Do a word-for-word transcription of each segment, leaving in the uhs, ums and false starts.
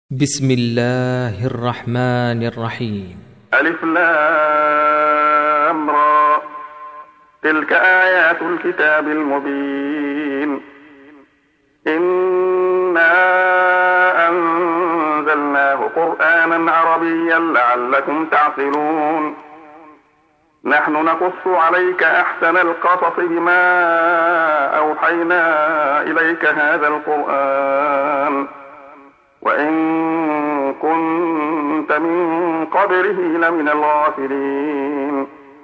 بسم الله الرحمن الرحيم. ألف لام را، تلك آيات الكتاب المبين. إنا أنزلناه قرآنا عربيا لعلكم تعقلون. نحن نقص عليك أحسن القصص بما أوحينا إليك هذا القرآن وإن كنت من قبله لمن الغافلين.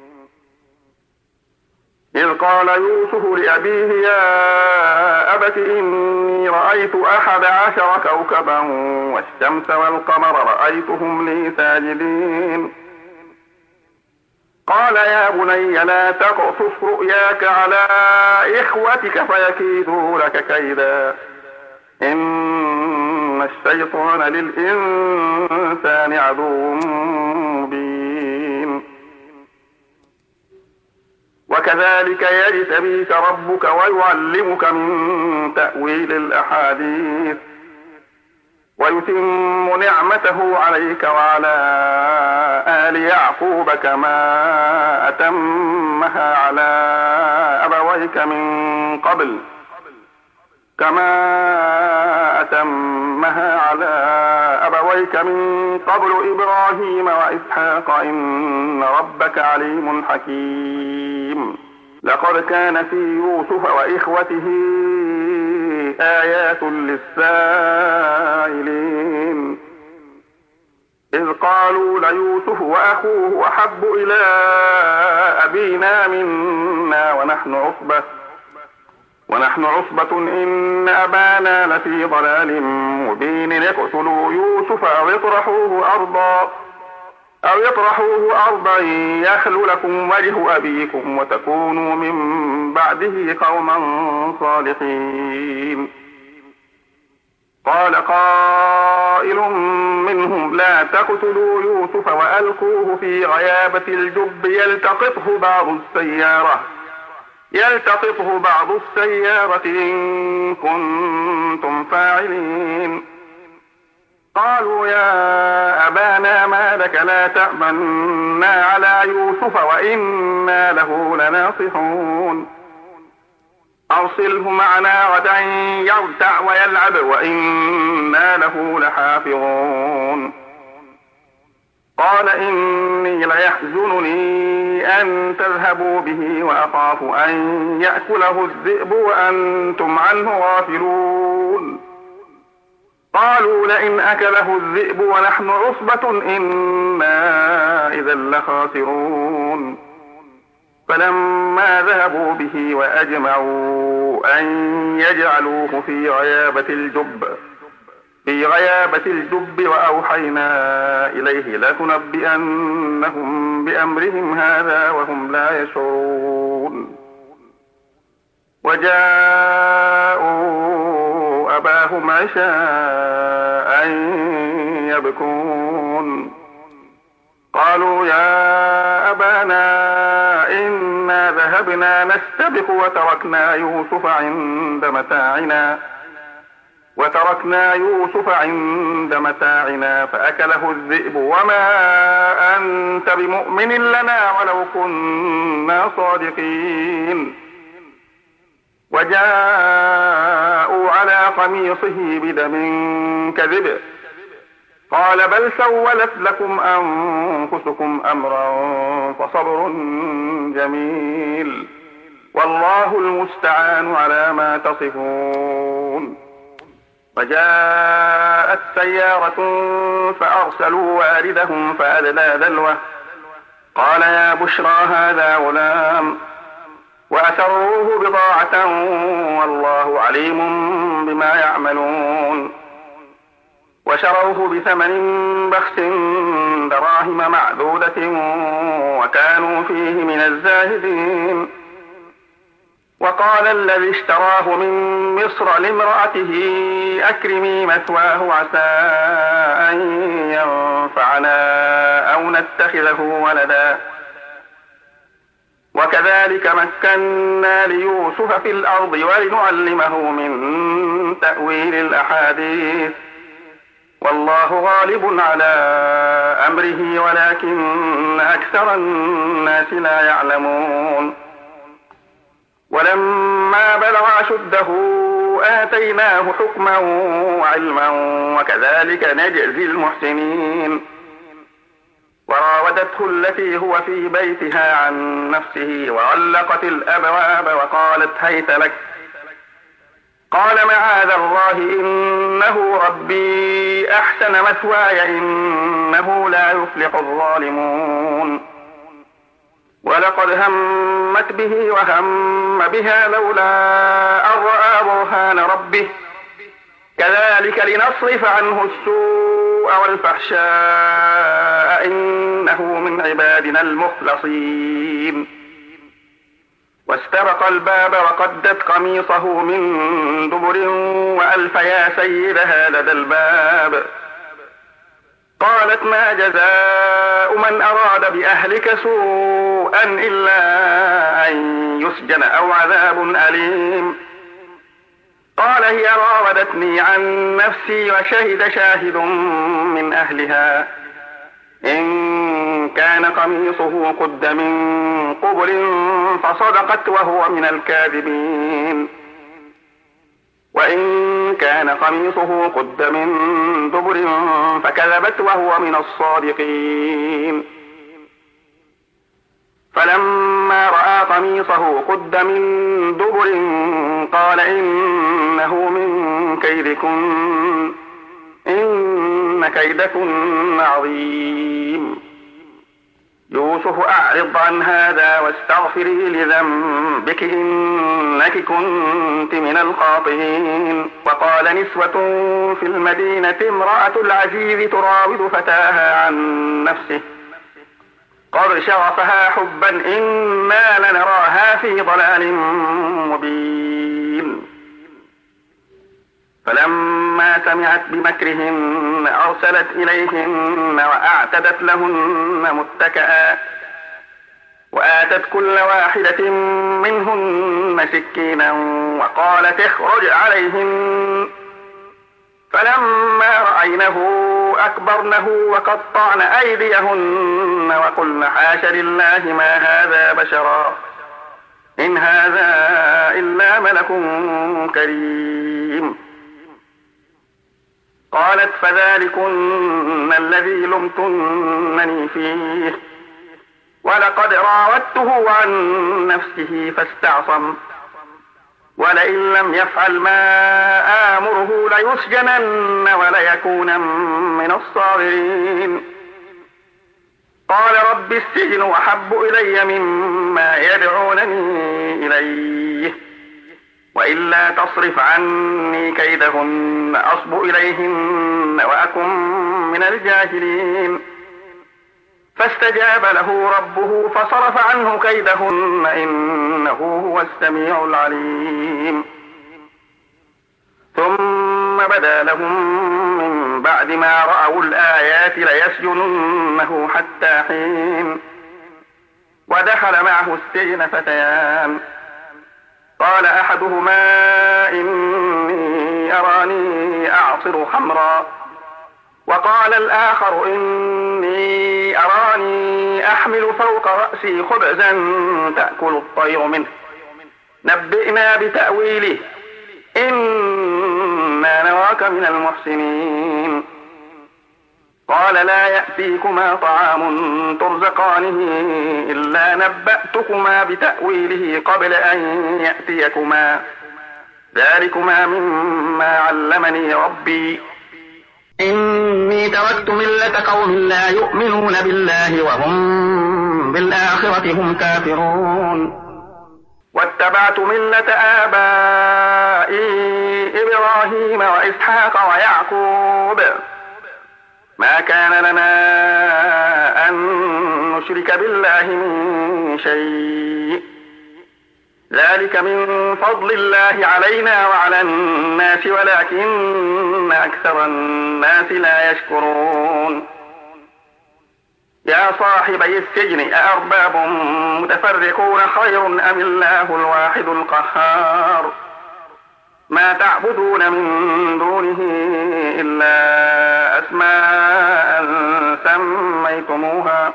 إذ قال يوسف لأبيه يا أبت إني رأيت أحد عشر كوكبا والشمس والقمر رأيتهم لي ساجدين. قال يا بني لا تقصص رؤياك على إخوتك فيكيدوا لك كيدا إن الشيطان للإنسان عدو مبين. وكذلك يجتبيك ربك ويعلمك من تأويل الأحاديث ويتم نعمته عليك وعلى آل يعقوب كما أتمها على أبويك من قبل كما أتمها على أبويك من قبل إبراهيم وإسحاق إن ربك عليم حكيم. لقد كان في يوسف وإخوته آيات للسائلين إذ قالوا ليوسف وأخوه أحب إلى أبينا منا ونحن عصبة ونحن عصبة إن أبانا لفي ضلال مبين. اقتلوا يوسف أو يطرحوه أرضا أو يطرحوه أرضا يخل لكم وجه أبيكم وتكونوا من بعده قوما صالحين. قال قائل منهم لا تقتلوا يوسف وألقوه في غيابة الجب يلتقطه بعض السيارة يلتقطه بعض السيارة إن كنتم فاعلين. قالوا يا أبانا ما لك لا تأمنا على يوسف وإنا له لناصحون. أرسله معنا غدا يرتع ويلعب وإنا له لحافظون. قال إني ليحزنني أن تذهبوا به وأخاف أن يأكله الذئب وأنتم عنه غافلون. قالوا لئن أكله الذئب ونحن عصبة إنا إذا لخاسرون. فلما ذهبوا به وأجمعوا أن يجعلوه في غيابة الجب في غيابة الجب وأوحينا إليه لتنبئنهم بأمرهم هذا وهم لا يشعرون. وجاءوا أباهم عشاء يبكون. قالوا يا أبانا إنا ذهبنا نستبق وتركنا يوسف عند متاعنا وتركنا يوسف عند متاعنا فأكله الذئب وما أنت بمؤمن لنا ولو كنا صادقين. وجاءوا على قميصه بدم كذب قال بل سولت لكم أنفسكم أمرا فصبر جميل والله المستعان على ما تصفون. وجاءت سيارة فأرسلوا واردهم فأدلى دلوه قال يا بشرى هذا غلام وأسروه بضاعة والله عليم بما يعملون. وشروه بثمن بخس دراهم معدودة وكانوا فيه من الزاهدين. وقال الذي اشتراه من مصر لامرأته أكرمي مثواه عسى أن ينفعنا أو نتخذه ولدا. وكذلك مكنا ليوسف في الأرض ولنعلمه من تأويل الأحاديث والله غالب على أمره ولكن أكثر الناس لا يعلمون ولما بلغ أشده آتيناه حكما وعلما وكذلك نجزي المحسنين وراودته التي هو في بيتها عن نفسه وغلقت الأبواب وقالت هيت لك قال معاذ الله إنه ربي أحسن مثواي إنه لا يفلح الظالمون ولقد همت به وهم بها لولا أن رأى برهان ربه كذلك لنصرف عنه السوء والفحشاء إنه من عبادنا المخلصين واستبق الباب وقدت قميصه من دبر وألف يا سيدها لدى الباب قالت ما جزاء من أراد بأهلك سوءا إلا أن يسجن أو عذاب أليم قال هي راودتني عن نفسي وشهد شاهد من أهلها إن كان قميصه قد من قبل فصدقت وهو من الكاذبين وإن كان قميصه قد من دبر فكذبت وهو من الصادقين فلما رأى قميصه قد من دبر قال إنه من كيدكن إن كيدكن عظيم يوسف أعرض عن هذا واستغفري لذنبك إنك كنت من الخاطئين وقال نسوة في المدينة امرأة العزيز تراود فتاها عن نفسه قد شغفها حبا إنا لنراها في ضلال مبين فلما سمعت بمكرهن أرسلت إليهن وأعتدت لهن متكئا وآتت كل واحدة منهن سكينا وقالت اخرج عليهن فلما رأينه أكبرنه وقطعن أيديهن وقلن حاش لله ما هذا بشرا إن هذا إلا ملك كريم قالت فذلكن الذي لمتنني فيه ولقد راودته عن نفسه فاستعصم ولئن لم يفعل ما آمره ليسجنن وليكونن من الصاغرين قال رب السجن أحب إلي مما يدعونني إليه وإلا تصرف عني كيدهن أصب إليهن وأكن من الجاهلين فاستجاب له ربه فصرف عنه كيدهن إنه هو السميع العليم ثم بدا لهم من بعد ما رأوا الآيات ليسجننه حتى حين ودخل معه السجن فتيان قال أحدهما إني أراني أعصر خمرا وقال الآخر إني أراني أحمل فوق رأسي خبزا تأكل الطير منه نبئنا بتأويله إنا نراك من المحسنين قال لا يأتيكما طعام ترزقانه إلا نبأتكما بتأويله قبل أن يأتيكما ذلكما مما علمني ربي إني تركت ملة قوم لا يؤمنون بالله وهم بالآخرة هم كافرون واتبعت ملة آبائي إبراهيم وإسحاق ويعقوب ما كان لنا أن نشرك بالله من شيء ذلك من فضل الله علينا وعلى الناس ولكن أكثر الناس لا يشكرون يا صاحبي السجن أأرباب متفرقون خير أم الله الواحد القهار ما تعبدون من دونه إلا أسماء سميتموها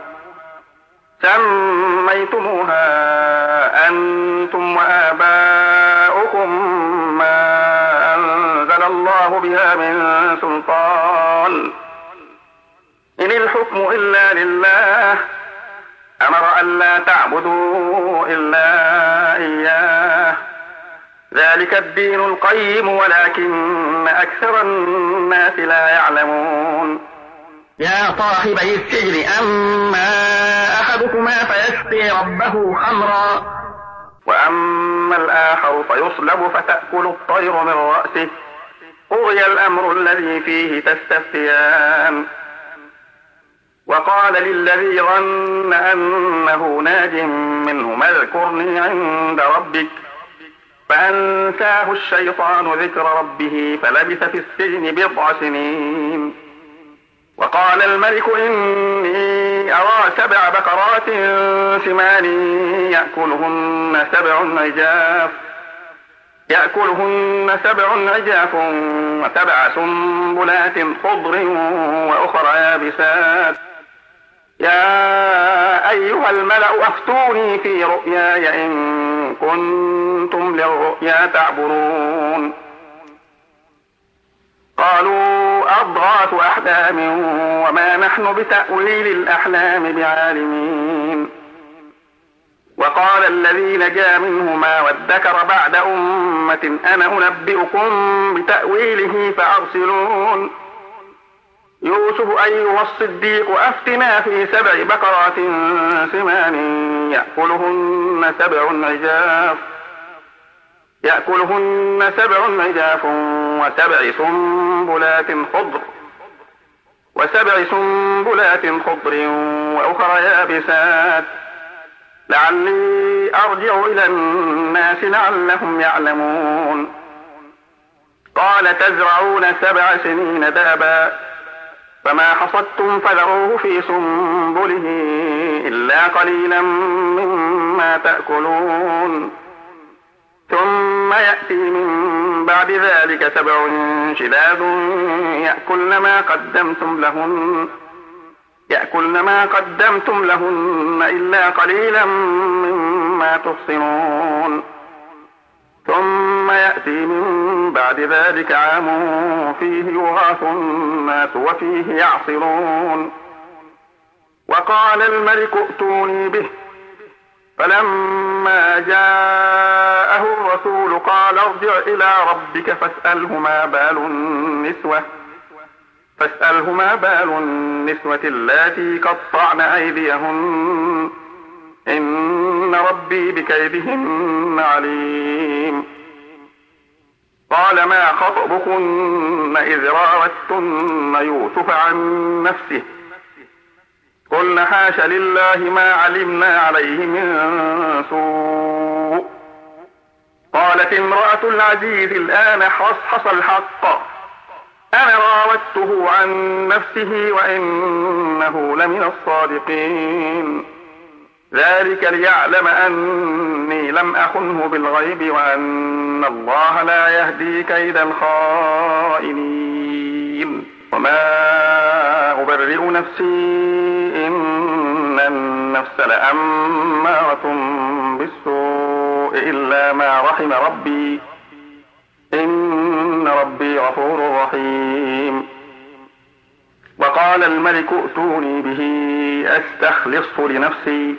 سميتموها أنتم وآباؤكم ما أنزل الله بها من سلطان إن الحكم إلا لله أمر ألا تعبدوا إلا إياه ذلك الدين القيم ولكن أكثر الناس لا يعلمون يا صاحبي السجن أما أحدكما فيسقي ربه خمرا وأما الآخر فيصلب فتأكل الطير من رأسه قضي الأمر الذي فيه تستفتيان وقال للذي ظن أنه ناج منهما اذكرني عند ربك فأنساه الشيطان ذكر ربه فلبث في السجن بضع سنين وقال الملك إني أرى سبع بقرات سمان يأكلهن سبع عجاف يأكلهن سبع عجاف وسبع سنبلات خضر وأخرى يابسات يا أيها الملأ أفتوني في رؤياي إن كنتم للرؤيا تعبرون قالوا أضغاث أحلام وما نحن بتأويل الأحلام بعالمين وقال الذي نجا منهما وادكر بعد أمة أنا أنبئكم بتأويله فأرسلون يوسف أيها الصديق أفتنا في سبع بقرات سمان يأكلهن سبع عجاف يأكلهن سبع عجاف وسبع سنبلات خضر وسبع سنبلات خضر وأخرى يابسات لعلي أرجع إلى الناس لعلهم يعلمون قال تزرعون سبع سنين دابا فما حصدتم فذروه في سنبله إلا قليلا مما تأكلون ثم يأتي من بعد ذلك سبع شداد يأكلن ما قدمتم لهن يأكلن ما قدمتم لهن إلا قليلا مما تحصنون ثم يأتي من بعد ذلك عام فيه يغاث الناس وفيه يعصرون وقال الملك ائتوني به فلما جاءه الرسول قال ارجع إلى ربك فاسأله ما بال النسوة فاسأله ما بال النسوة اللاتي قطعن أيديهن إن ربي بكيدهن عليم قال ما خطبكن إذ راوتن يوسف عن نفسه قلنا حاش لله ما علمنا عليه من سوء قالت امرأة العزيز الآن حصحص الحق أنا راودته عن نفسه وإنه لمن الصادقين ذلك ليعلم أني لم أخنه بالغيب وأن الله لا يهدي كيد الخائنين وما أبرئ نفسي إن النفس لأمارة بالسوء إلا ما رحم ربي إن ربي غفور رحيم وقال الملك ائتوني به أستخلصه لنفسي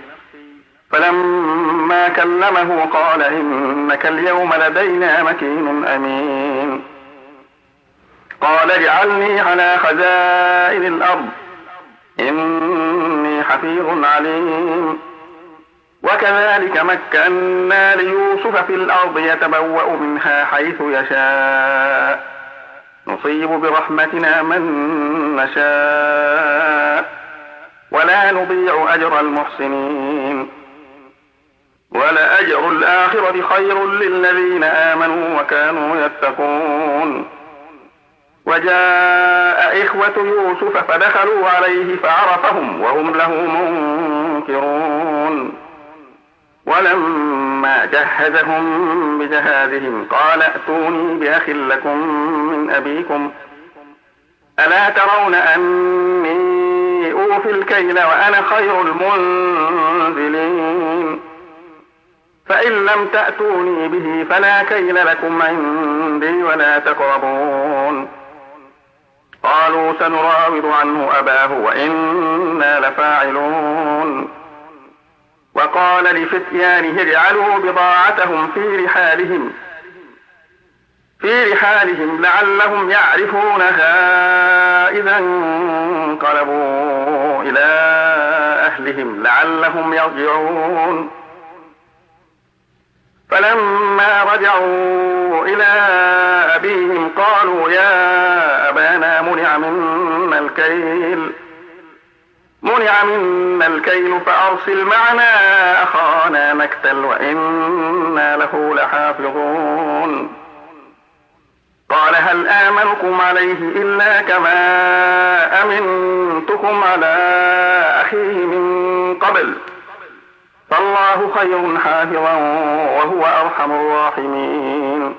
فلما كلمه قال إنك اليوم لدينا مكين أمين قال اجعلني على خزائن الأرض إني حفيظ عليم وكذلك مكنا ليوسف في الأرض يتبوأ منها حيث يشاء نصيب برحمتنا من نشاء ولا نضيع أجر المحسنين ولأجر الآخرة خير للذين آمنوا وكانوا يتقون وجاء إخوة يوسف فدخلوا عليه فعرفهم وهم له منكرون ولما جهزهم بجهازهم قال ائتوني بأخ لكم من أبيكم ألا ترون أني أوفي الكيل وأنا خير المنزلين فإن لم تأتوني به فلا كيل لكم عندي ولا تقربون قالوا سنراود عنه أباه وإنا لفاعلون وقال لفتيانه اجعلوا بضاعتهم في رحالهم في رحالهم لعلهم يعرفونها إذا انقلبوا إلى أهلهم لعلهم يرجعون فلما رجعوا إلى أبيهم قالوا يا أبانا منع منا الكيل منع منا الكيل فأرسل معنا أخانا نكتل وإنا له لحافظون قال هل آمنكم عليه إلا كما أمنتكم على أخيه من قبل فالله خير حافظا وهو أرحم الراحمين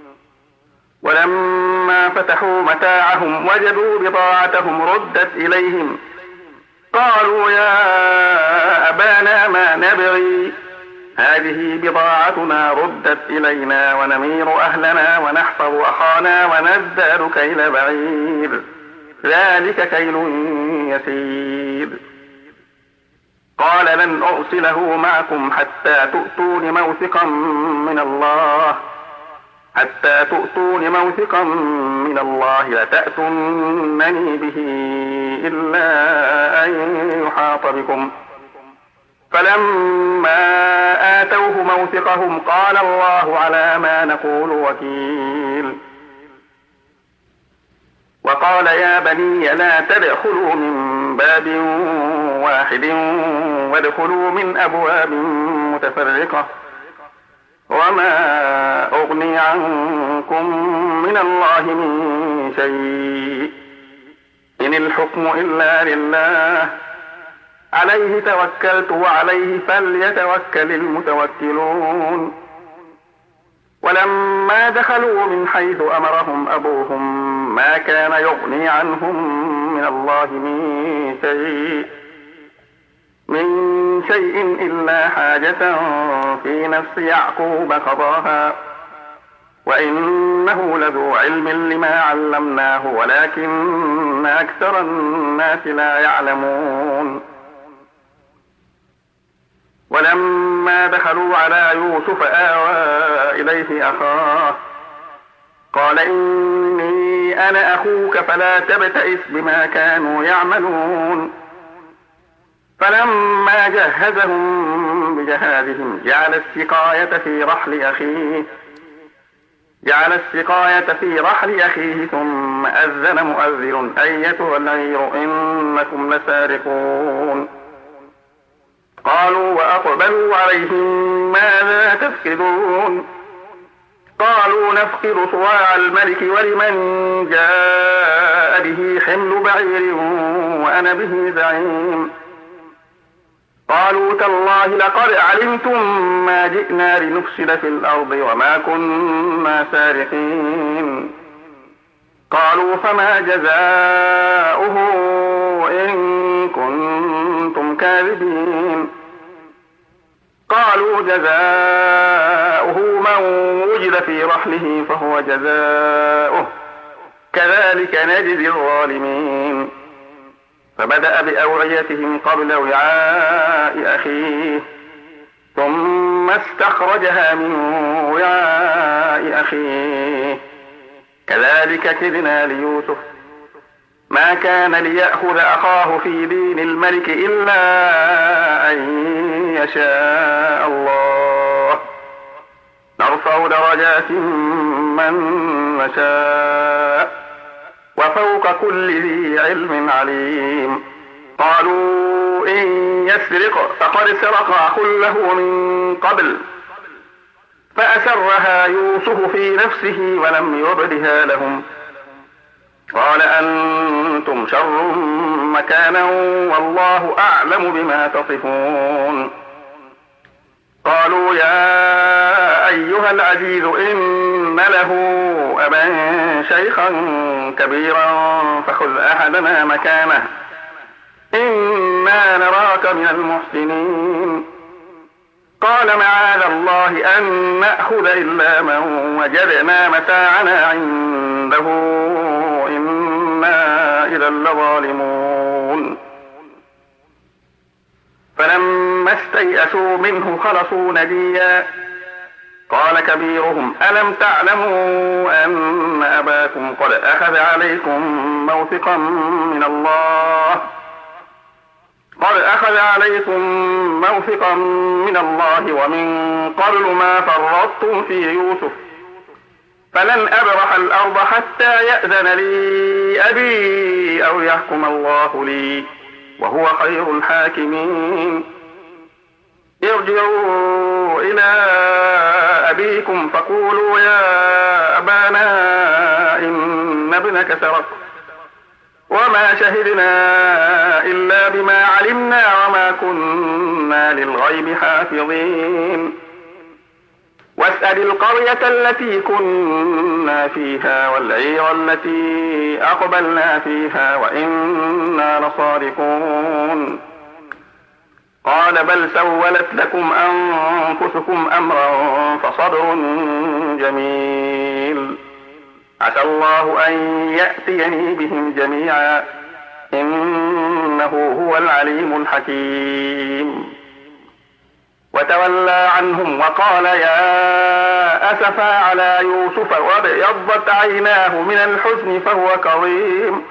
ولما فتحوا متاعهم وجدوا بضاعتهم ردت إليهم قالوا يا أبانا ما نبغي هذه بضاعتنا ردت إلينا ونمير أهلنا ونحفظ أخانا ونزداد كيل بعير ذلك كيل يسير قال لن أرسله معكم حتى تؤتون موثقا من الله حتى تؤتون موثقا من الله لتأتونني به إلا أن يحاط بكم فلما آتوه موثقهم قال الله على ما نقول وكيل وقال يا بني لا تدخلوا من باب واحد وادخلوا من أبواب متفرقة وما أغني عنكم من الله من شيء إن الحكم إلا لله عليه توكلت وعليه فليتوكل المتوكلون ولما دخلوا من حيث أمرهم أبوهم ما كان يغني عنهم من الله من شيء من شيء إلا حاجة في نفس يعقوب قضاها وإنه لذو علم لما علمناه ولكن أكثر الناس لا يعلمون ولما دخلوا على يوسف آوى إليه أخاه قال إني أنا أخوك فلا تبتئس بما كانوا يعملون فلما جهزهم بجهازهم جعل السقاية في رحل أخيه جعل السقاية في رحل أخيه ثم أذن مؤذن أيتها العير إنكم لسارقون قالوا وأقبلوا عليهم ماذا تفقدون قالوا نفقد صواع الملك ولمن جاء به حمل بعير وأنا به زعيم قالوا تالله لقد علمتم ما جئنا لنفسد في الأرض وما كنا سارقين قالوا فما جزاؤه إن كنتم كاذبين قالوا جزاؤه من وجد في رحله فهو جزاؤه كذلك نجزي الظالمين فبدأ بأوعيتهم قبل وعاء أخيه ثم استخرجها من وعاء أخيه كذلك كدنا ليوسف ما كان ليأخذ أخاه في دين الملك إلا أن يشاء الله نرفع درجات من نشاء وفوق كل ذي علم عليم قالوا إن يسرق فقد سرق أخ له من قبل فأسرها يوسف في نفسه ولم يبدها لهم قال أنتم شر مكانا والله أعلم بما تصفون قالوا يا أيها العزيز إن له أبا شيخا كبيرا فخذ أحدنا مكانه إنا نراك من المحسنين. قال معاذ الله أن نأخذ إلا من وجدنا متاعنا عنده إنا إذا لظالمون. فلما استيئسوا منه خلصوا نجيا قال كبيرهم ألم تعلموا أن أباكم قد أخذ عليكم موثقا من الله قد أخذ عليكم موثقا من الله ومن قبل ما فرطتم في يوسف فلن أبرح الأرض حتى يأذن لي أبي أو يحكم الله لي وهو خير الحاكمين. ارجعوا إلى أبيكم فقولوا يا أبانا إن ابنك سرق وما شهدنا إلا بما علمنا وما كنا للغيب حافظين. واسأل القرية التي كنا فيها والعير التي أقبلنا فيها وإنا لصادقون. قال بل سولت لكم أنفسكم أمرا فصبر جميل عسى الله أن يأتيني بهم جميعا إنه هو العليم الحكيم. وتولى عنهم وقال يا أسفا على يوسف وابيضت عيناه من الحزن فهو كظيم.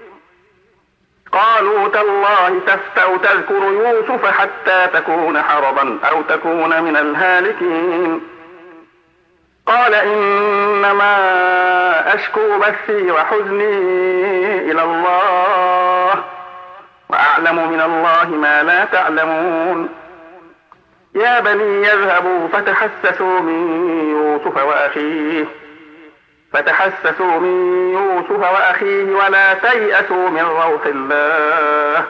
قالوا تالله تفتأ تذكر يوسف حتى تكون حرضا أو تكون من الهالكين. قال إنما أشكو بثي وحزني إلى الله وأعلم من الله ما لا تعلمون. يا بني يذهبوا فتحسسوا من يوسف وأخيه فتحسسوا من يوسف وأخيه ولا تيأسوا من روح الله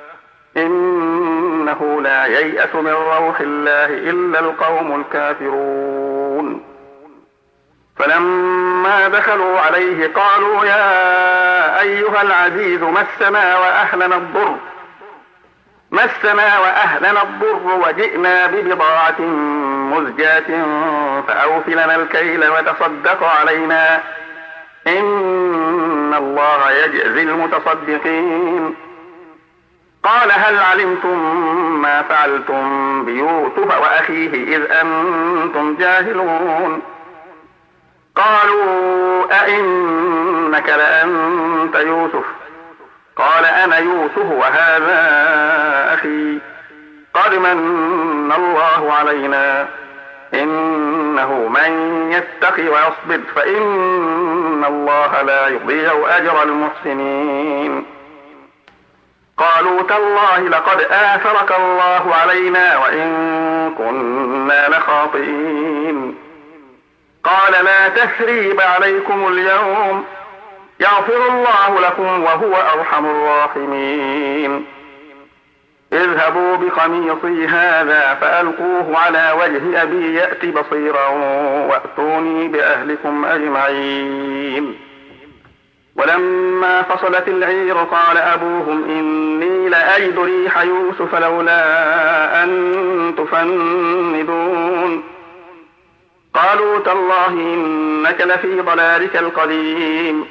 إنه لا ييأس من روح الله إلا القوم الكافرون. فلما دخلوا عليه قالوا يا أيها العزيز مسنا وأهلنا الضر مسنا وأهلنا الضر وجئنا ببضاعة مزجاة فأوفلنا الكيل وتصدق علينا إن الله يجزي المتصدقين. قال هل علمتم ما فعلتم بيوسف وأخيه إذ أنتم جاهلون. قالوا أئنك لأنت يوسف قال أنا يوسف وهذا أخي قد من الله علينا إنه من يتق ويصبر فإن الله لا يضيع أجر المحسنين. قالوا تالله لقد آثرك الله علينا وإن كنا لخاطئين. قال لا تثريب عليكم اليوم يغفر الله لكم وهو أرحم الراحمين. اذهبوا بقميصي هذا فألقوه على وجه أبي يأت بصيرا وأتوني بأهلكم أجمعين. ولما فصلت العير قال أبوهم إني لأجد ريح يوسف لولا أن تفندون. قالوا تالله إنك لفي ضلالك القديم.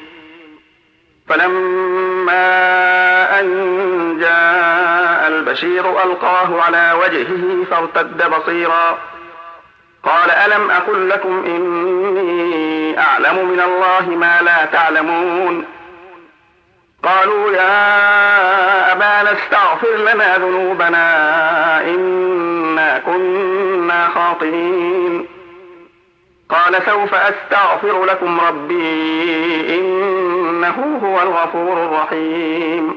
فلما أن جاء البشير ألقاه على وجهه فارتد بصيرا قال ألم أقل لكم إني أعلم من الله ما لا تعلمون. قالوا يا أبانا استغفر لنا ذنوبنا إنا كنا خاطئين. قال سوف أستغفر لكم ربي إنه هو الغفور الرحيم.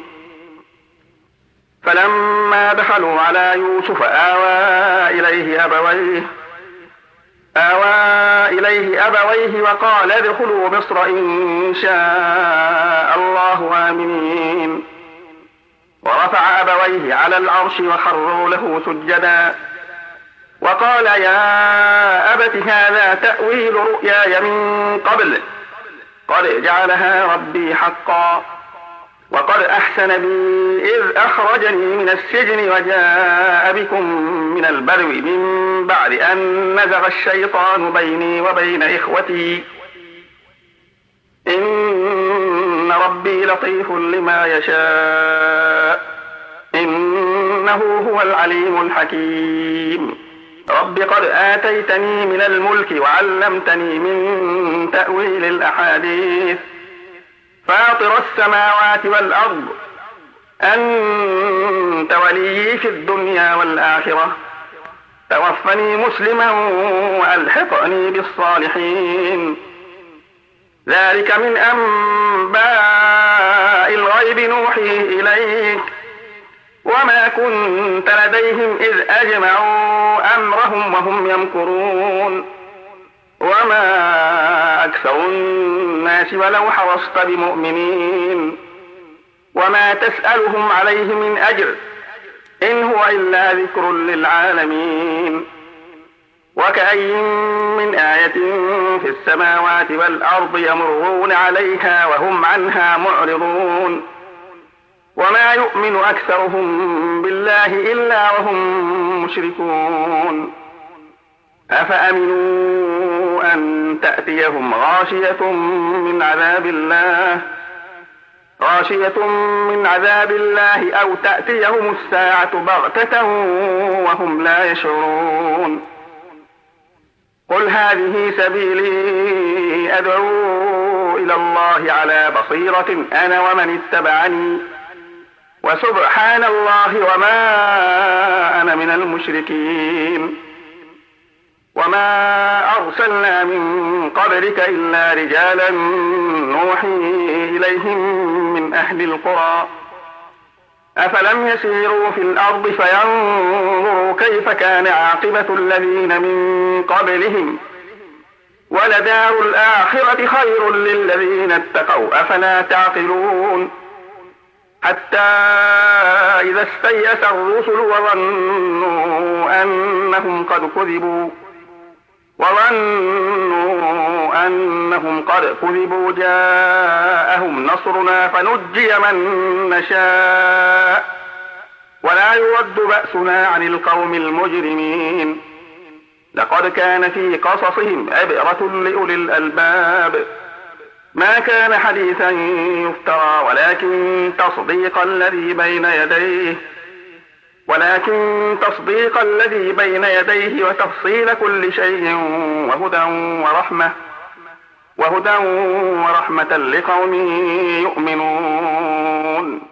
فلما دخلوا على يوسف آوى إليه أبويه آوى إليه أبويه وقال ادخلوا مصر إن شاء الله آمنين. ورفع أبويه على العرش وخروا له سجدا وقال يا أبت هذا تأويل رؤياي من قبل قد جعلها ربي حقا وقد أحسن بي إذ أخرجني من السجن وجاء بكم من البدو من بعد أن نزغ الشيطان بيني وبين إخوتي إن ربي لطيف لما يشاء إنه هو العليم الحكيم رب قد آتيتني من الملك وعلمتني من تأويل الأحاديث فاطر السماوات والأرض أنت وليي في الدنيا والآخرة توفني مسلما وألحقني بالصالحين ذلك من أنباء الغيب نوحيه إليك وما كنت لديهم إذ أجمعوا أمرهم وهم يمكرون وما أكثر الناس ولو حرصت بمؤمنين وما تسألهم عليه من أجر إن هو إلا ذكر للعالمين وكأي من آية في السماوات والأرض يمرون عليها وهم عنها معرضون وما يؤمن أكثرهم بالله إلا وهم مشركون أفأمنوا أن تأتيهم غاشية من عذاب الله غاشية من عذاب الله أو تأتيهم الساعة بغتة وهم لا يشعرون قل هذه سبيلي أدعو إلى الله على بصيرة أنا ومن اتبعني وسبحان الله وما أنا من المشركين وما أرسلنا من قبلك إلا رجالا نوحي إليهم من أهل القرى أفلم يسيروا في الأرض فينظروا كيف كان عاقبة الذين من قبلهم ولدار الآخرة خير للذين اتقوا أفلا تعقلون حتى إذا استيأس الرسل وظنوا أنهم قد كذبوا وظنوا أنهم قد كذبوا جاءهم نصرنا فنجي من نشاء ولا يرد بأسنا عن القوم المجرمين لقد كان في قصصهم عبرة لأولي الألباب ما كان حديثا يفترى ولكن تصديق الذي بين يديه ولكن تصديق الذي بين يديه وتفصيل كل شيء وهدى ورحمة وهدى ورحمة لقوم يؤمنون